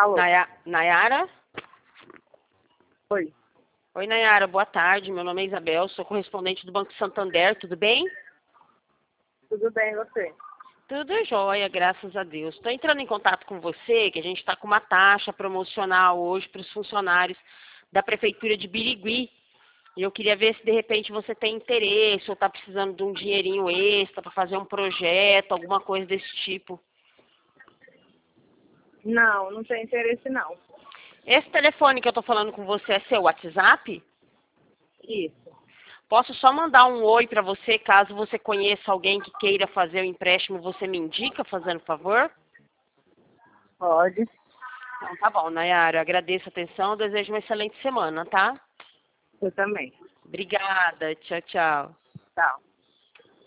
Alô? Nayara? Oi. Oi, Nayara, boa tarde. Meu nome é Isabel, sou correspondente do Banco Santander, tudo bem? Tudo bem, e você? Tudo jóia, graças a Deus. Estou entrando em contato com você, que a gente está com uma taxa promocional hoje para os funcionários da Prefeitura de Birigui. E eu queria ver se de repente você tem interesse ou está precisando de um dinheirinho extra para fazer um projeto, alguma coisa desse tipo. Não, não tenho interesse não. Esse telefone que eu estou falando com você é seu WhatsApp? Isso. Posso só mandar um oi para você, caso você conheça alguém que queira fazer o empréstimo, você me indica, fazendo favor? Pode. Então tá bom, Nayara, agradeço a atenção, desejo uma excelente semana, tá? Eu também. Obrigada, tchau, tchau. Tchau.